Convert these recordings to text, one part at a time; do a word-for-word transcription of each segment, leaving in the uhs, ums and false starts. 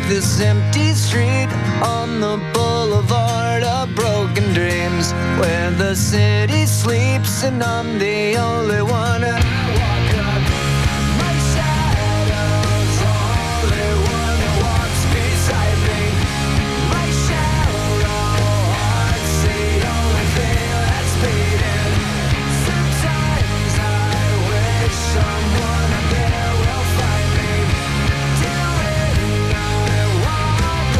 this empty street on the boulevard of broken dreams, where the city sleeps and I'm the only one. And I walk up, my shadow's the only one that walks beside me. My shallow heart's the only thing that's beating. Sometimes I wish someone up there will find me, doing I walk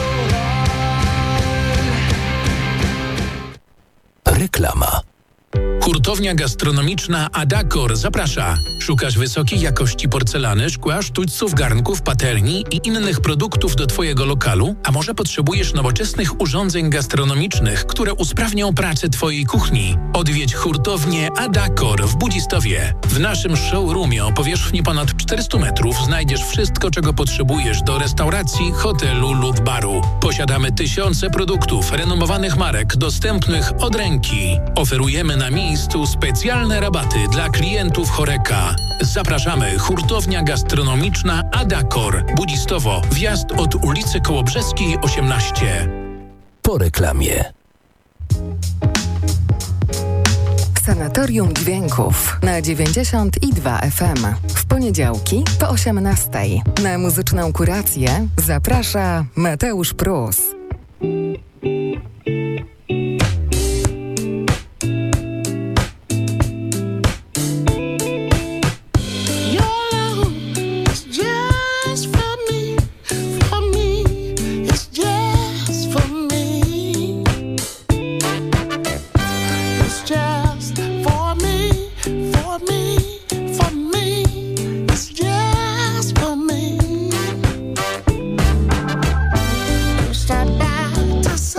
alone. Reklama. Hurtownia gastronomiczna Adakor zaprasza. Szukasz wysokiej jakości porcelany, szkła, sztućców, garnków, patelni i innych produktów do Twojego lokalu? A może potrzebujesz nowoczesnych urządzeń gastronomicznych, które usprawnią pracę Twojej kuchni? Odwiedź hurtownię Adakor w Budzistowie. W naszym showroomie o powierzchni ponad czterysta metrów znajdziesz wszystko, czego potrzebujesz do restauracji, hotelu lub baru. Posiadamy tysiące produktów renomowanych marek dostępnych od ręki. Oferujemy na miejscu specjalne rabaty dla klientów Horeca. Zapraszamy. Hurtownia gastronomiczna Adakor. Budzistowo. Wjazd od ulicy Kołobrzeskiej osiemnaście. Po reklamie. Sanatorium Dźwięków na dziewięćdziesiąt i dwa F M. W poniedziałki po osiemnastej. Na muzyczną kurację zaprasza Mateusz Prus. Stop by to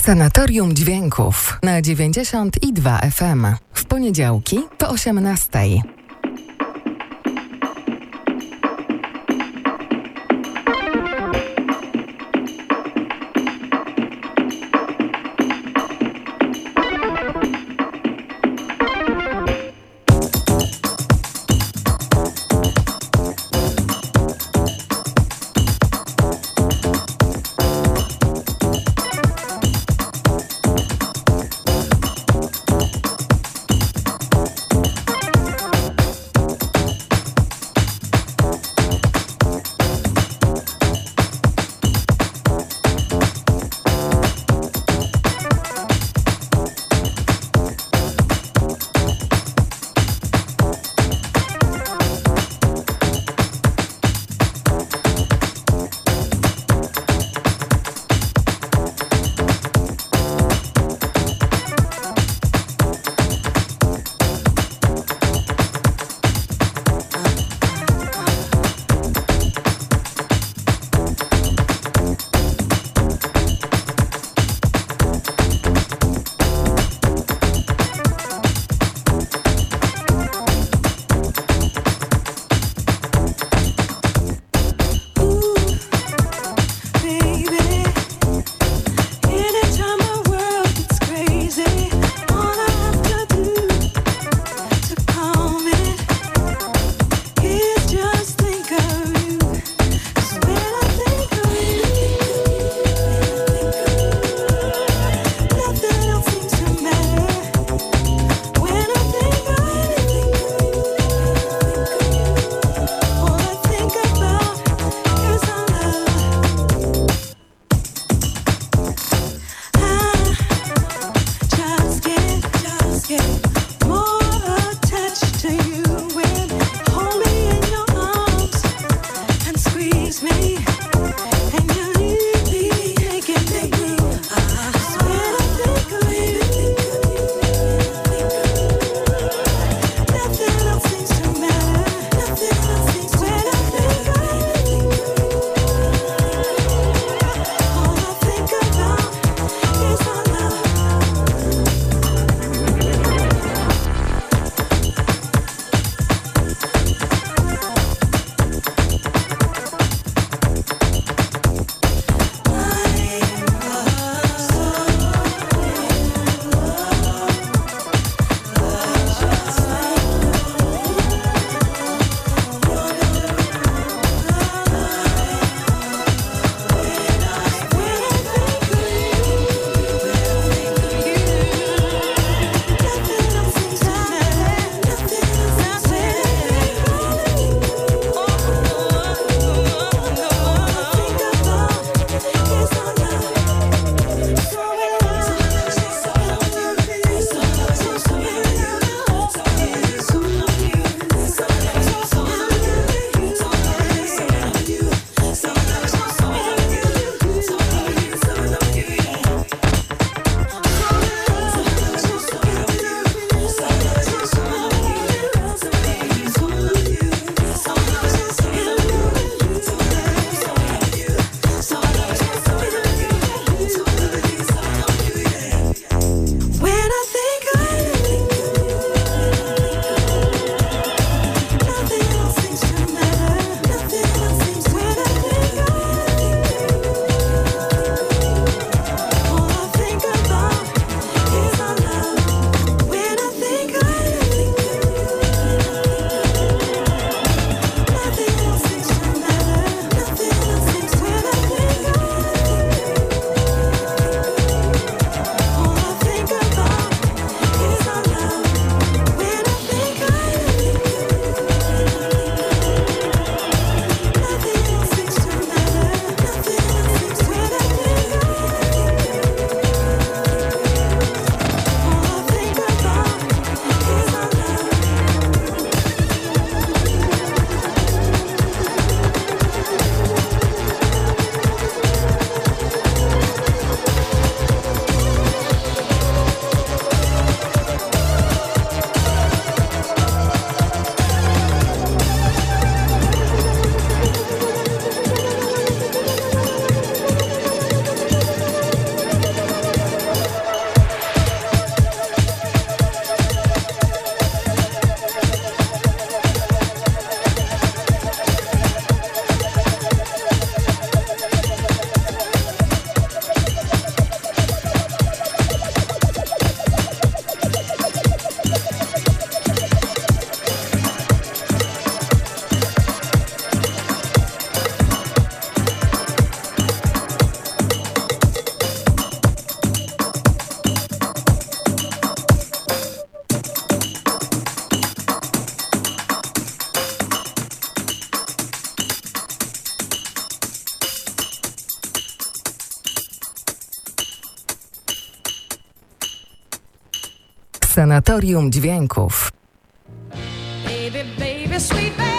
Sanatorium Dźwięków na dziewięćdziesiąt i dwa F M. W poniedziałki po osiemnastej. Sanatorium Dźwięków. Baby, baby, sweet baby.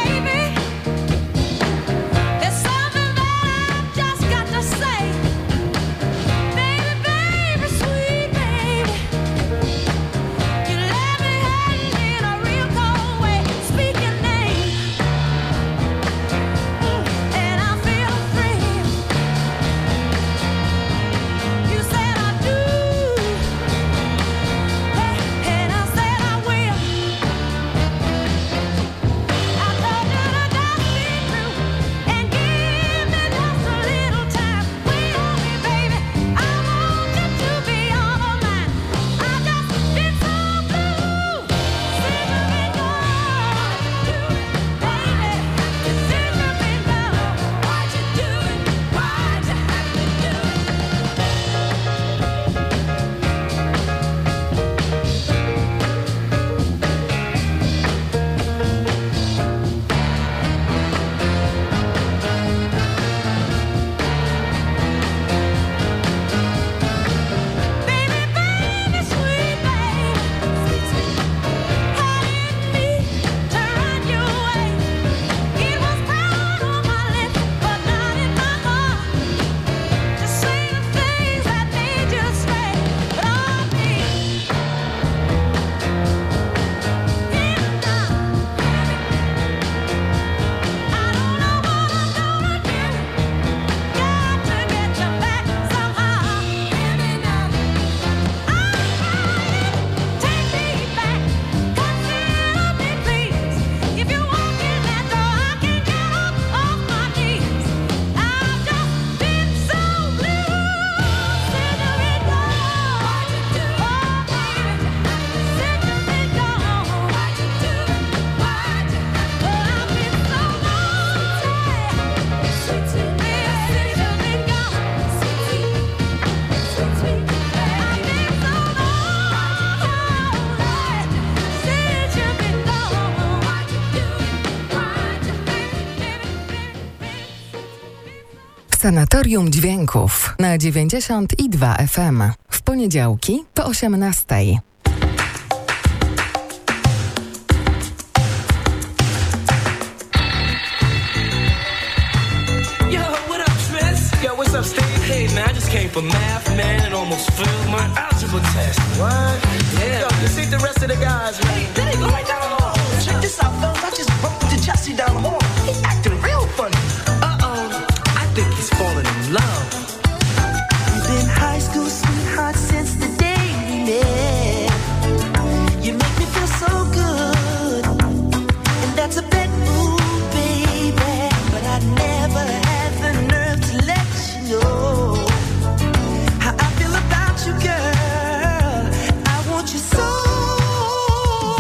Sanatorium Dźwięków na dziewięćdziesiąt i dwa F M. W poniedziałki po osiemnastej. What's up, Steve? Hey, man, I just came from math, man, and almost failed my algebra test. What? Yeah. Yo, you see the rest of the guys, man? Hey, there you go, right down the hall. Check this out, fellas. I just bumped into Jesse down the hall. He acting real funny. Uh-oh. I think he's falling in love. We've been high school sweethearts since the day we met. You make me feel so good. And that's a big move, baby. But I never had the nerve to let you know how I feel about you, girl. I want you so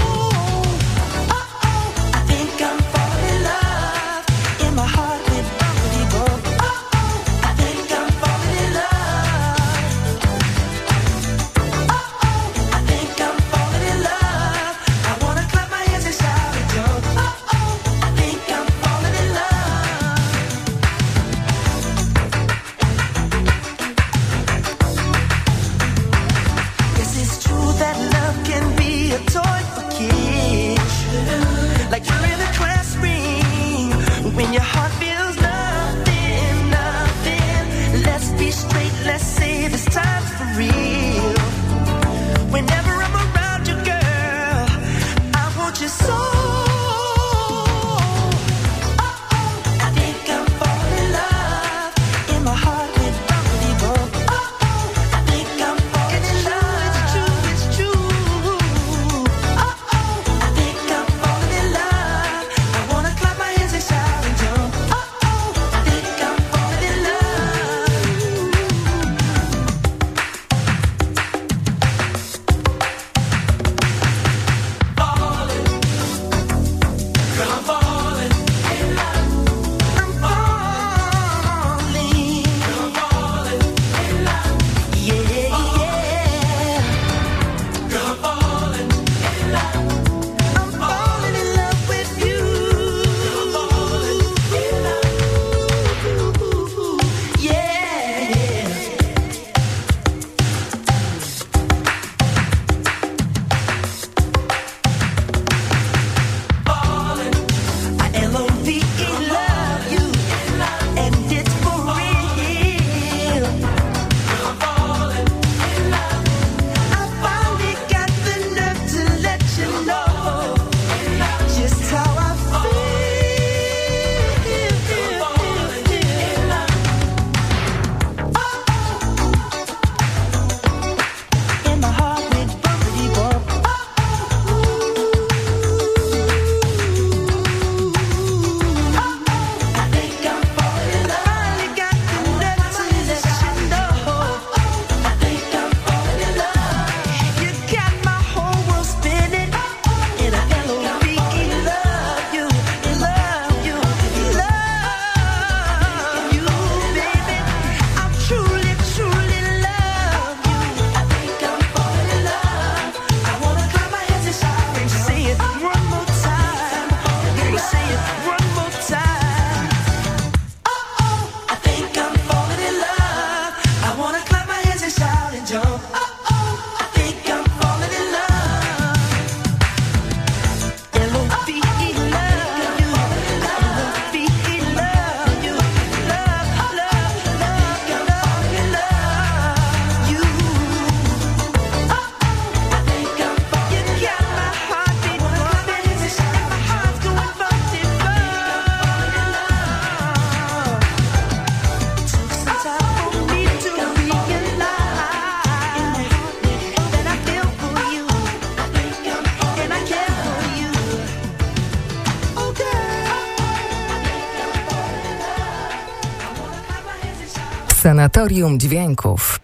Sanatorium Dźwięków.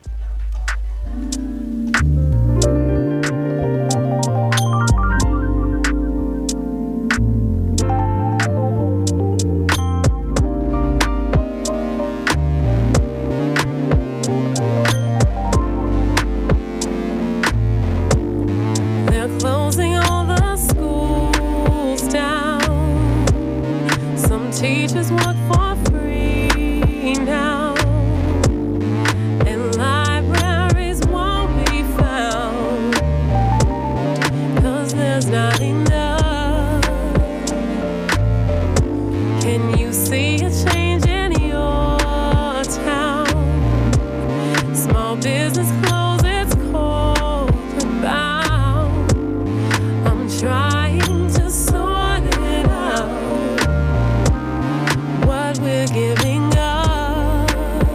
Teachers work for free now, and libraries won't be found, 'cause there's not enough. Can you see a change in your town? Small business close its corporate bound. I'm trying to sort it out. We're giving up.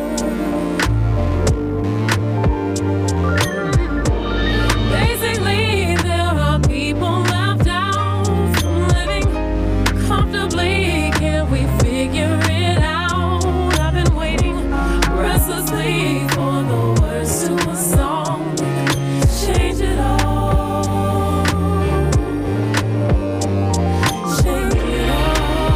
Basically, there are people left out from living comfortably. Can't we figure it out? I've been waiting restlessly for the words to a song. Change it all. Change it all.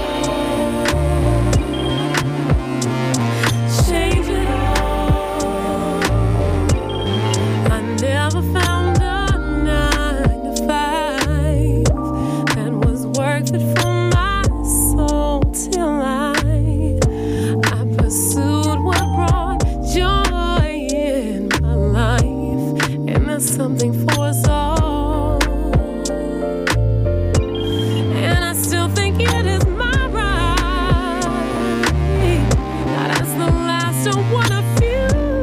Never found a nine to five that was worth it for my soul till I I pursued what brought joy in my life, and there's something for us all. And I still think it is my right that as the last of one of few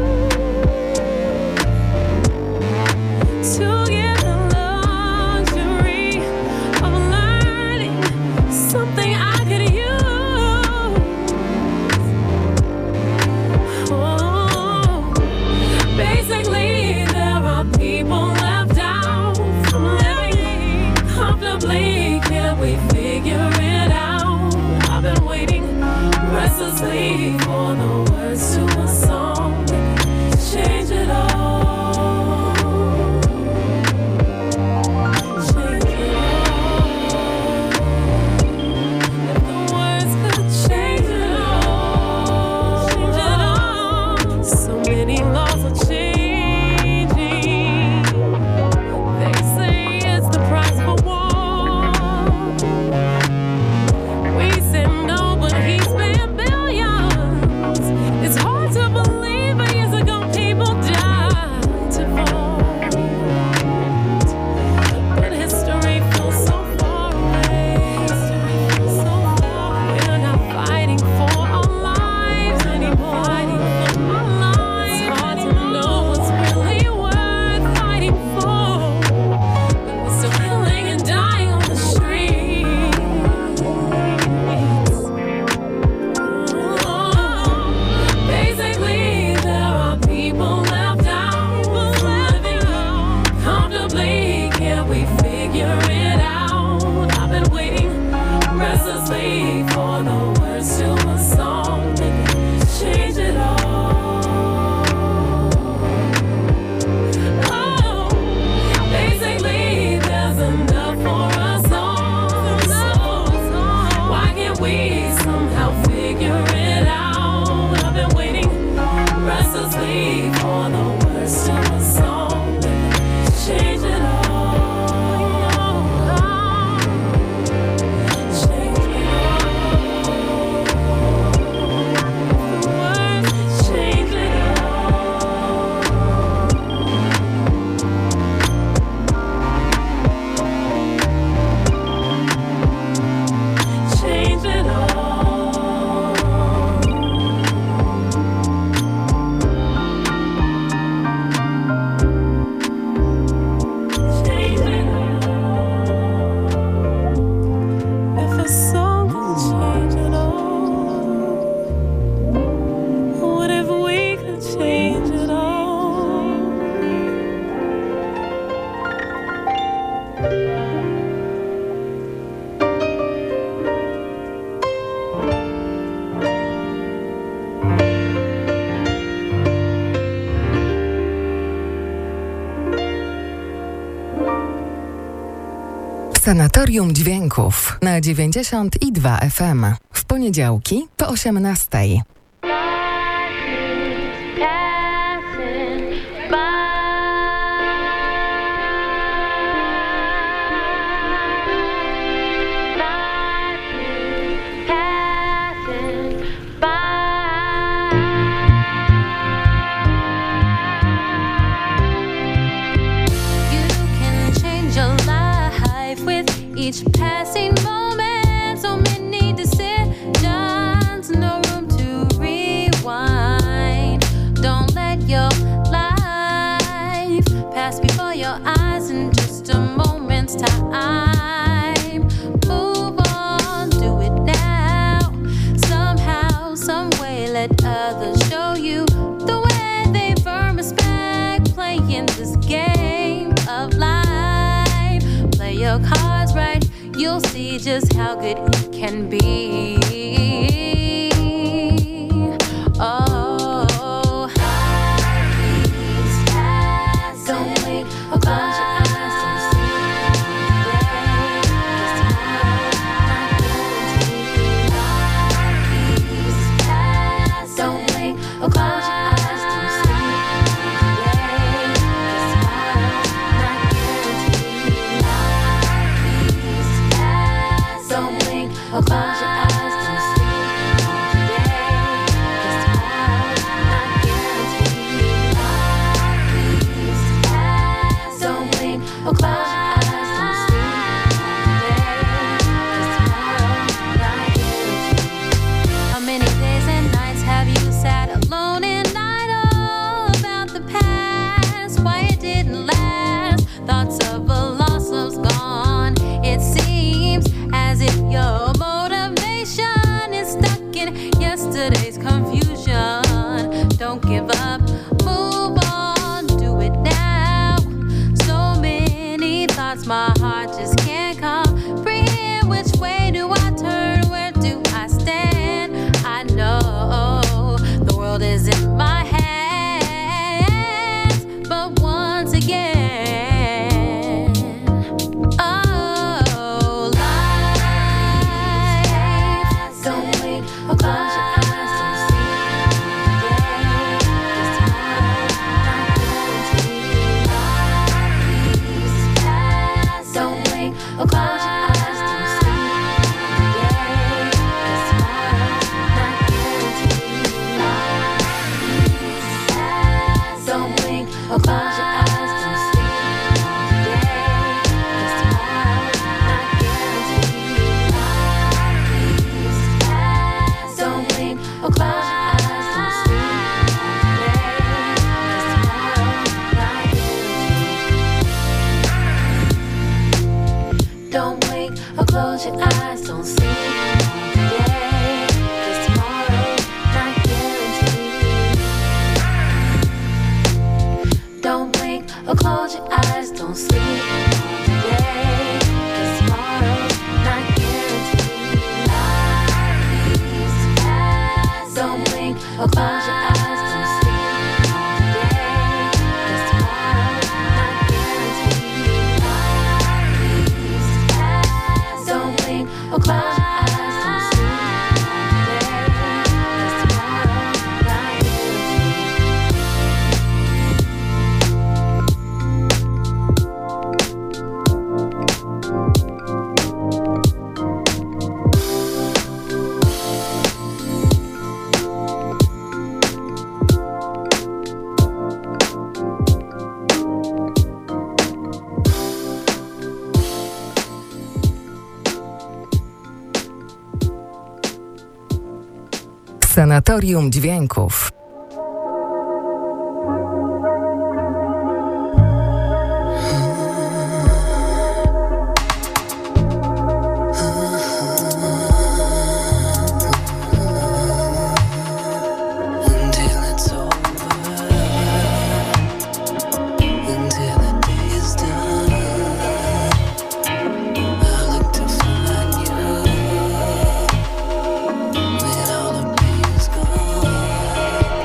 to get the luxury of learning something I could use. Oh, basically, there are people left out from living comfortably. Can't we figure it out? I've been waiting restlessly for the words to a song. Change it all. Billions Sanatorium Dźwięków na dziewięćdziesiąt i dwa F M. W poniedziałki po osiemnastej. Each passing moment, so many decisions, no room to rewind. Don't let your life pass before your eyes in just a moment's time. Move on, do it now. Somehow, some way, let others show you the way they've earned respect. Playing this game of life, play your cards right. You'll see just how good it can be. Oh, please pass. Don't wait or close your eyes. Don't see today. 'Cause tomorrow not guaranteed. Please pass. Don't wait or close your eyes. Don't see today. 'Cause tomorrow not guaranteed. Don't blink or close your eyes, don't sleep today. 'Cause tomorrow not guaranteed. Please pass. Don't blink or close your eyes, don't sleep today. 'Cause tomorrow not guaranteed. How many days and nights have you sat alone and idle about the past? Why it didn't last? Thoughts of a loss love's gone. It seems as if your motivation is stuck in yesterday's confusion. Don't give up, move on, do it now. So many thoughts, my heart just can't comprehend. Which way do I turn? Where do I stand? I know the world is in my hands, but once again, close your eyes, don't see today. 'Cause tomorrow not guaranteed. Please pass. Don't blink or close your eyes, don't see today. 'Cause tomorrow not guaranteed. Please pass. Don't blink or close your eyes, don't see today. 'Cause tomorrow not guaranteed. Please pass. Don't blink or close your eyes, don't sleep today. 'Cause tomorrow not guaranteed. Don't blink or close your eyes, don't sleep today. 'Cause tomorrow not guaranteed. Don't blink or close your eyes, don't sleep today. 'Cause tomorrow not guaranteed. Please pass. Don't blink or close your eyes, don't sleep today. 'Cause tomorrow not guaranteed. Please pass. Don't blink or close your eyes, don't sleep today. 'Cause tomorrow not Sanatorium Dźwięków. When all the pain's gone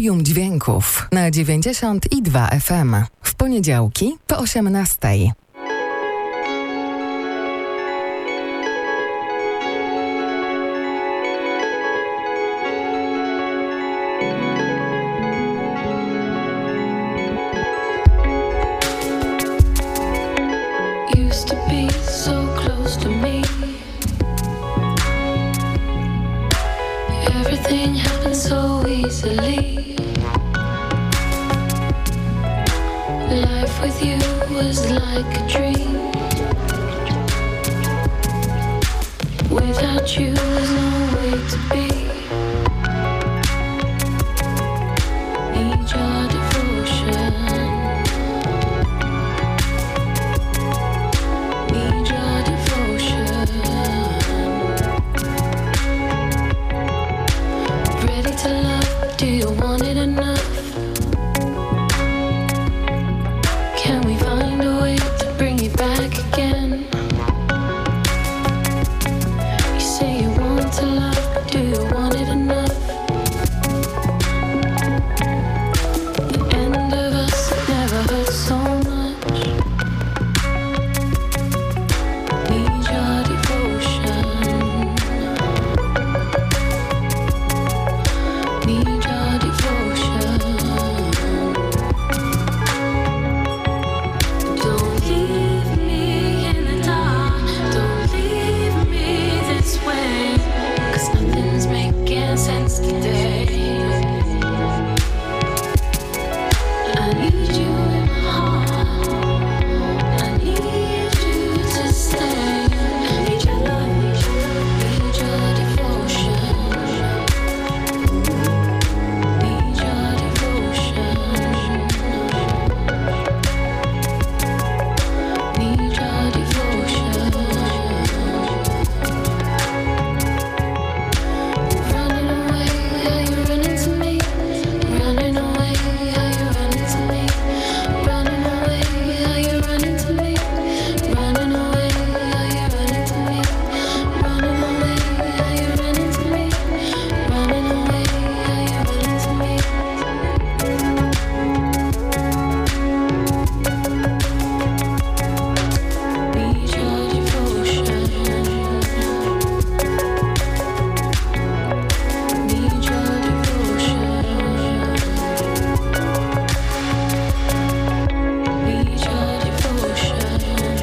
Sanatorium Dźwięków na dziewięćdziesiąt i dwa F M. W poniedziałki po osiemnastej. Used to be so close to me. Everything happened so easily. Life with you was like a dream. Without you there's no way to be. Need your devotion. Need your devotion. Ready to love, do you want it enough? Can we find a way to bring you back again? You say you want to love, but do you want it enough? The end of us never hurt so much. Need your devotion. Need your devotion. Don't leave me in the dark. Don't leave me this way. 'Cause nothing's making sense today. I need you in my heart. I need you to stay. Need your love, need your devotion. Need your devotion. Need your devotion. Running away, are you running to me? Running away, are you running to me? Running away, are you running to me? Running away, are you running to me? Running away, are you running to me? Running away, are you running to me? Need your devotion. Need your devotion. Need your devotion.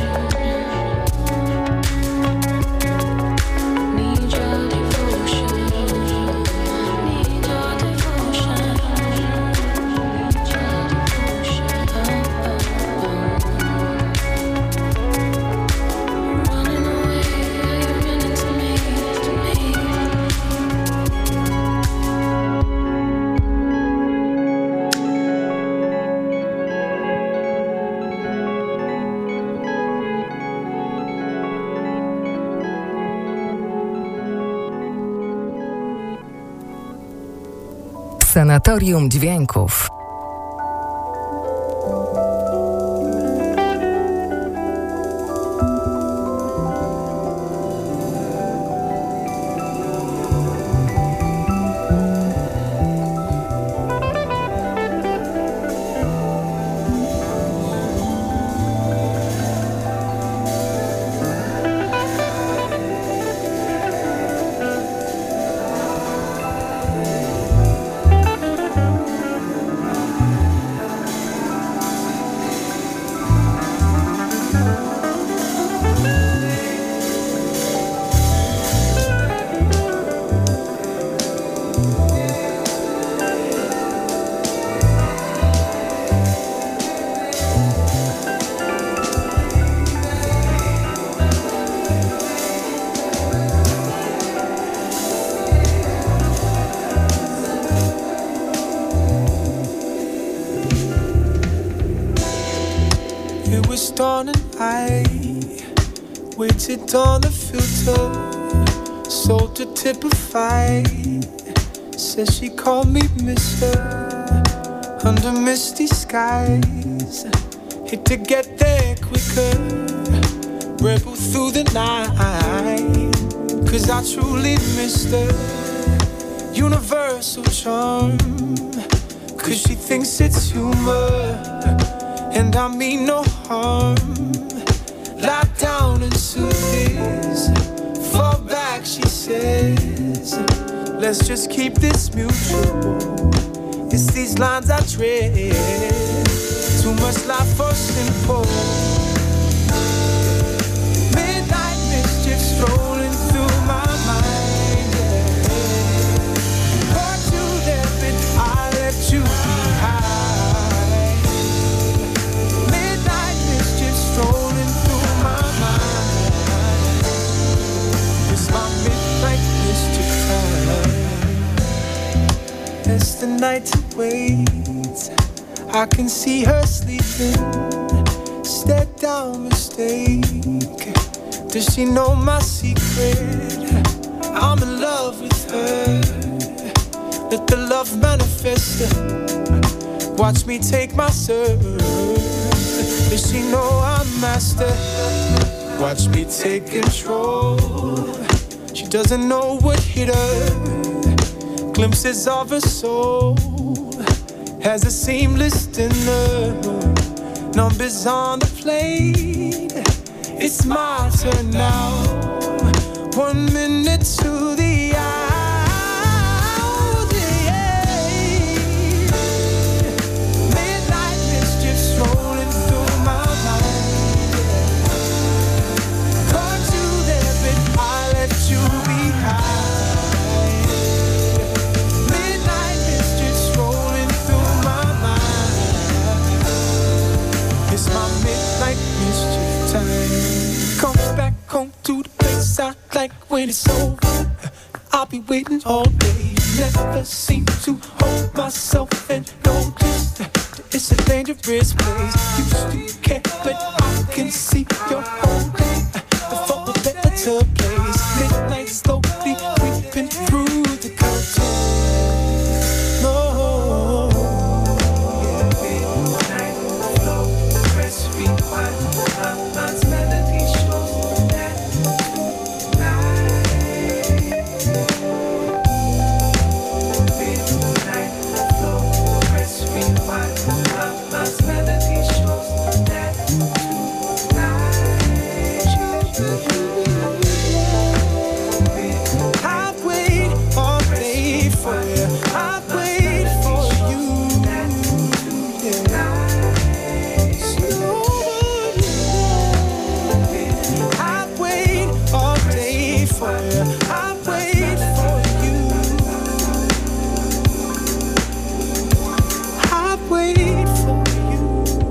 Need your devotion. Need your devotion. Need your devotion. Running away, are you running to me? To me. Sanatorium Dźwięków. It was dawn and I waited on the filter, sold to typify. Says she called me mister under misty skies. Hate to get there quicker, rebel through the night. Cause I truly missed her universal charm. cause she thinks it's humor, and I mean no harm. Lie down and soothe this, fall back, she says. Let's just keep this mutual. It's these lines I tread. Too much life for simple. Midnight mischief strolling through my mind. Caught you there, but I left you behind. Midnight mischief strolling through my mind. It's my midnight mischief time. As the night awaits, I can see her sleeping. Step down, mistake. Does she know my secret? I'm in love with her. Let the love manifest. Watch me take my serve. Does she know I'm master? Watch me take control. She doesn't know what hit her. Glimpses of her soul has a seamless dinner. Numbers on the plate. It's my turn now. One minute to the hour. Midnight mischief strolling through my mind. Caught you there, but I left you behind. Midnight mischief strolling through my mind. It's my midnight mischief time. Come back home to the place I like when it's over. I'll be waiting all day. Never seem to hold myself and notice that it's a dangerous place. Used to care, but I can see you're holding for a better place. Midnight slowly creeping through the curtain. No. Midnight flow, press rewind. My mind's melody shows that tonight. Midnight flow, press rewind. My mind's melody shows that tonight. I wait all day for you. I wait for you. I wait all day for you. I wait for you. I wait for you.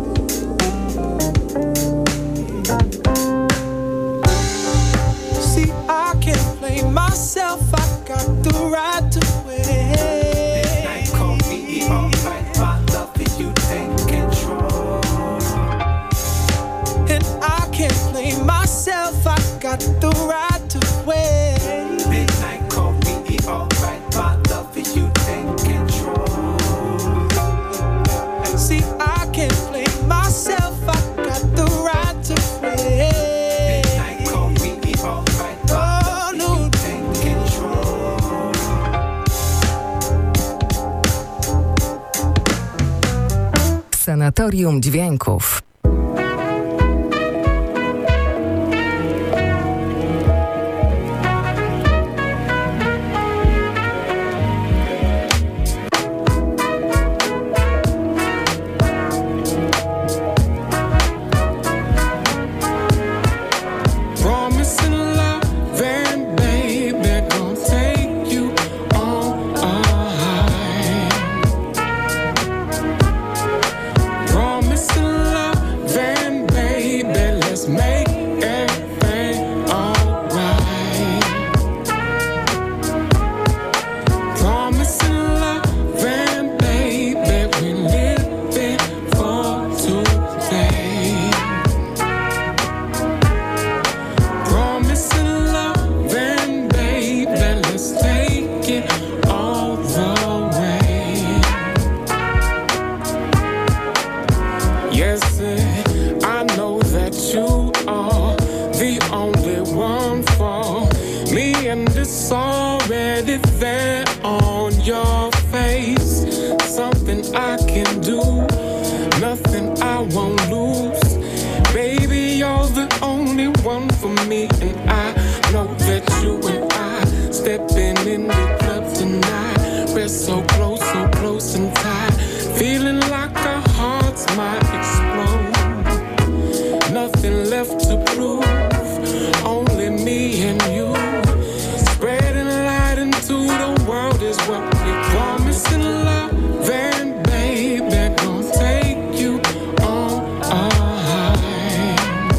See, I can't blame myself. I got the right to wait. Midnight call me alright. My love for you take control. And I can't blame myself. I got the right to wait. Midnight call me alright. My love for you take control. See, I can't blame myself. I got the right to wait. Midnight call me alright. Oh no, take control. Sanatorium Dźwięków. Promising love and baby, gon' take you on a high. Promising love won't lose. Baby, you're the only one for me, and I know that you and I stepping in the club tonight. We're so close, so close and tight, feeling like our hearts might explode. Nothing left to prove, only me and you. Spreading light into the world is what we promise in love. And baby, gonna take you on a high.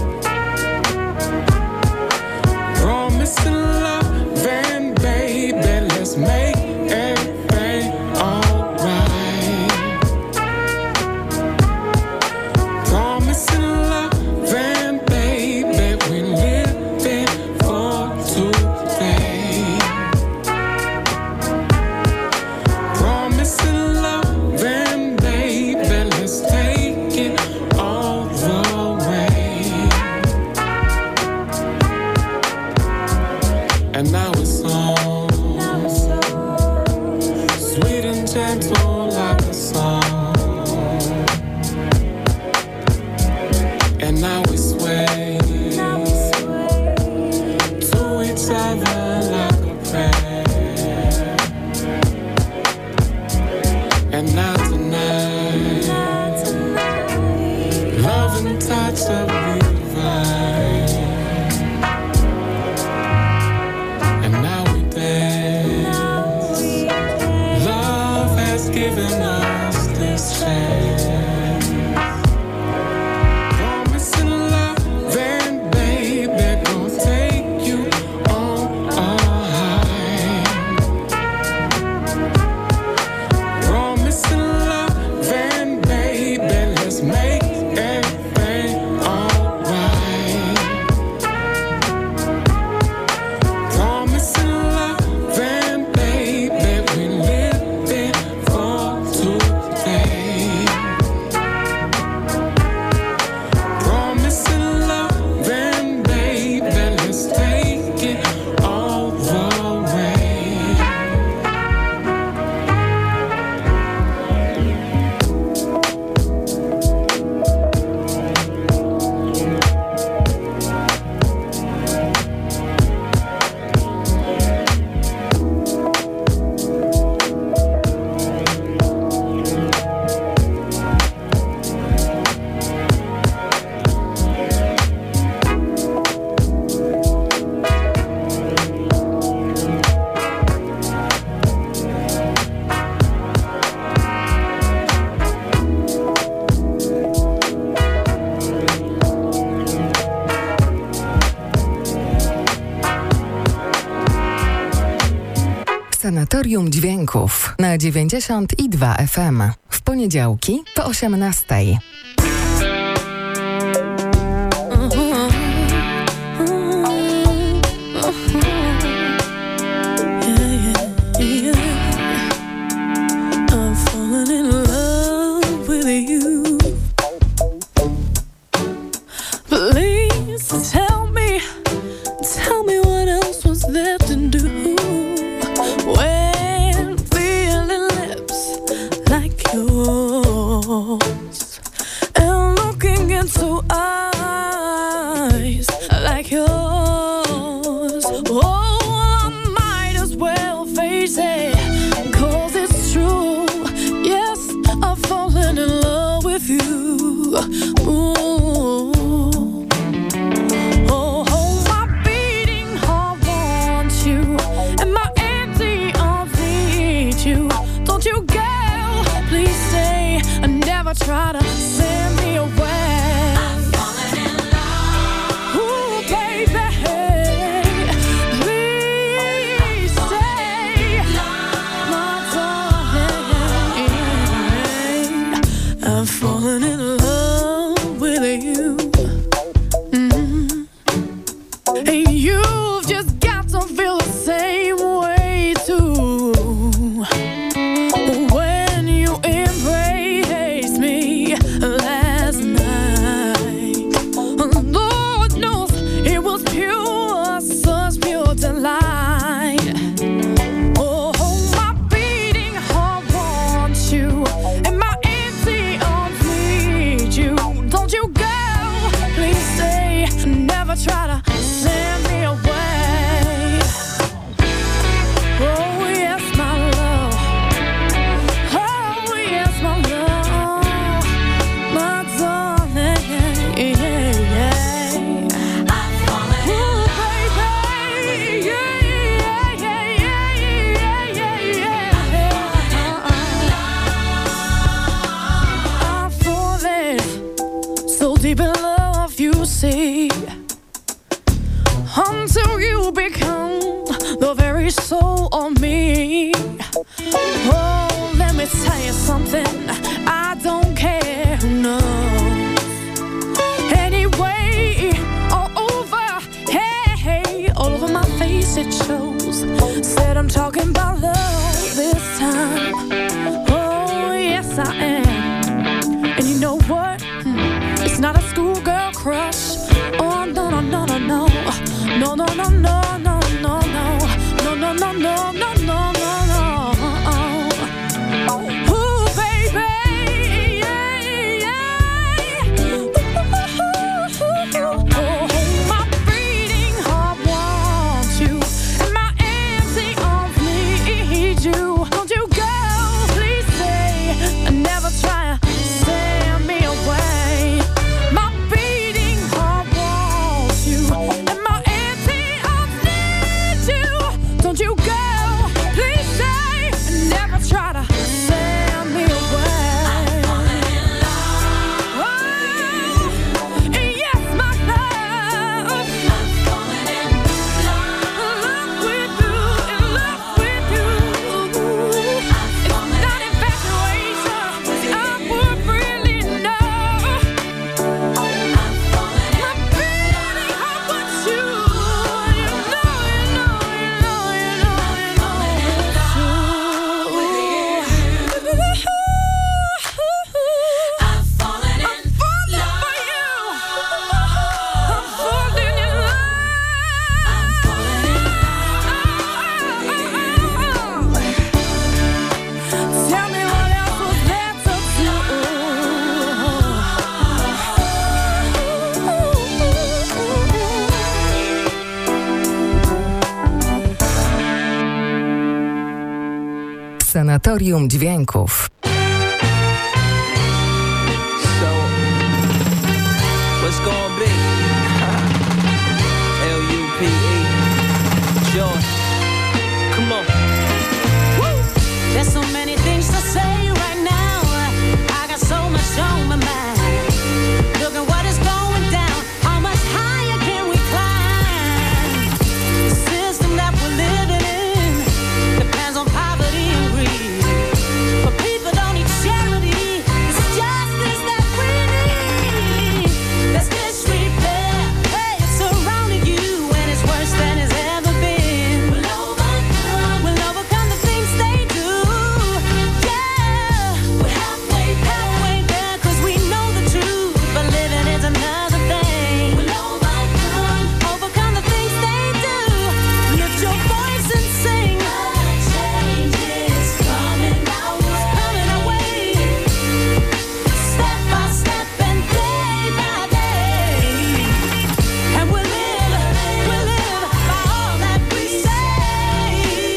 Promising love, and baby, let's make everything alright. Promising love, and baby, we living for today. Promising love, and baby, let's take it all the way. And now it's on, sweet and gentle like a song. And now we sway to each other like a prayer. And now tonight, love and touch of the divine. And now we dance. Love has given us this chance. Promising love, and baby, gonna take you on a high. Promising love, and baby, let's make everything alright. Promising love, and baby, we living for today. Promising love, and baby, let's take it all the way. Sanatorium Dźwięków na dziewięćdziesiąt i dwa F M. W poniedziałki po osiemnastej. Try to send me away. I'm falling in love. Ooh, baby, please stay, my darling. I've fallen in love with deep in love, you see, until you become the very soul of me. Oh, let me tell you something, I don't care who knows. Anyway, all over, hey, hey, all over my face it shows. Said I'm talking about love this time. Oh, yes I am. And you know what? It's not a schoolgirl crush. Oh, no, no, no, no, no. No, no, no, no, no, no, no. No, no, no, no, no, no, no, no. Ooh, baby, yeah, yeah. Oh, my beating heart wants you, and my empty arms need you. Don't you go, please say, and never try to send me away. My beating heart wants you, and my empty arms need you. Don't you go, please say, and never try to send me away. I'm falling in love. Oh, and yes, my love. I'm falling in love with you, in love with you. It's not infatuation, I would really know. I'm falling in love. My beating heart wants you. You know, you know, you know, you know, you know it's true. I'm falling in love for you. I'm falling in love. I'm falling in love. Tell me what else was there to Sanatorium Dźwięków. So, what's gonna be? L U P E. Joy. Come on. There's so many things to say right now. I got so much on my mind. Look at what is going down. How much higher can we climb? The system that we're living in depends on poverty and greed. But people don't need charity. It's justice that we need. There's disrepair. Hey, it's surrounding you and it's worse than it's ever been. We'll overcome. We'll overcome the things they do. Yeah, we're halfway there. Halfway there, 'cause we know the truth. But living is another thing. We'll overcome. Overcome the things they do. Lift your voice and sing. Change is coming our way. Coming our way. Step by step and day by day. And we'll live, we'll live by all that we say.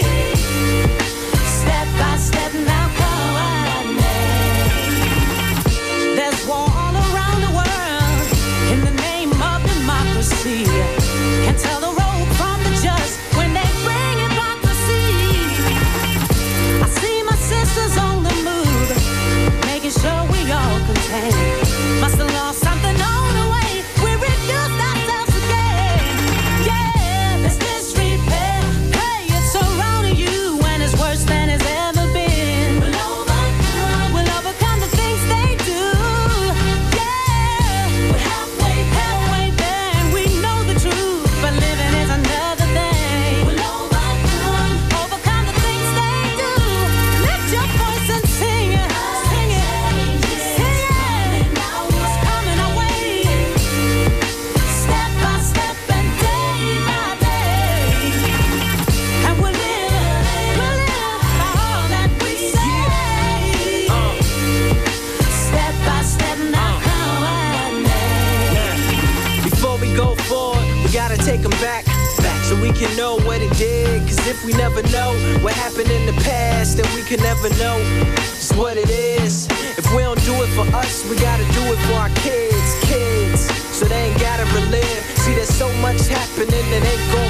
Step by step now come our name. There's war all around the world in the name of democracy. Can't tell the road from the just when they bring hypocrisy. I see my sisters on the move, making sure we all contain. Must have lost something on the way. We refused ourselves again. Yeah, there's disrepair. Hey, it's surrounding you and it's worse than it's ever been. We'll overcome. We'll overcome the things they do. Yeah, we're halfway, halfway there, and we know the truth. But living is another thing. We'll overcome. Overcome the things they do. Lift your voice and sing it, sing it, sing it. It's coming our way. Step by step and day by day. And we'll live, we'll live by all that we say. Step by step now come our name. Before we go forward, we gotta take them back, back, so we can know what it did. 'Cause if we never know what happened in the past, then we can never know just what it is. If we don't do it for us, we gotta do it for our kids, kids, so they ain't gotta relive. See, there's so much happening that ain't gonna get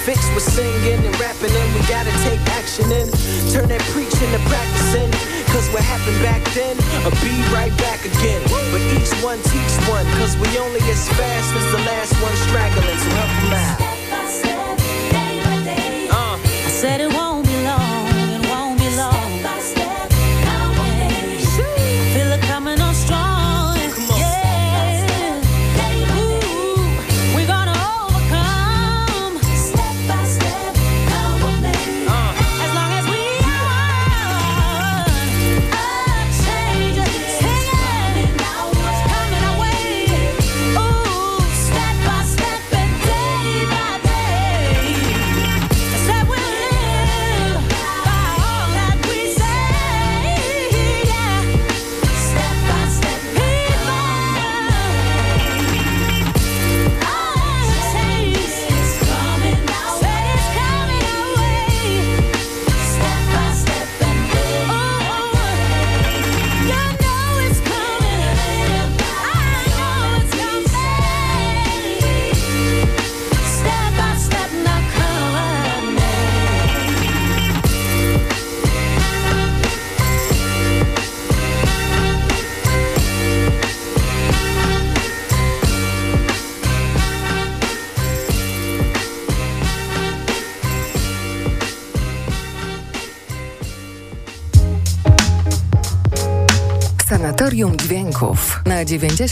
fixed with singing and rapping, and we gotta take action and turn that preaching to practicing. Cause what happened back then, I'll be right back again. But each one teach one, cause we only as fast as the last one straggling, so help them out. Step by step, day by day. Uh. I said it won't be long, it won't be long. Step by step, come on, baby. I feel it coming on strong. Come on. Yeah. Step by step, day by day. Ooh, we're gonna overcome. Step by step, come on, baby. Uh. As long as we are a change, sing it. It's coming our way. Ooh, step by step and day by day. I said we'll live by all that we say. Yeah. Step by step, people. Our change is coming our way. Said it's coming our way. Step by step and day by day. You know it's coming. I know it's coming. Step by step, now come with me. Sanatorium Dźwięków na dziewięćdziesiąt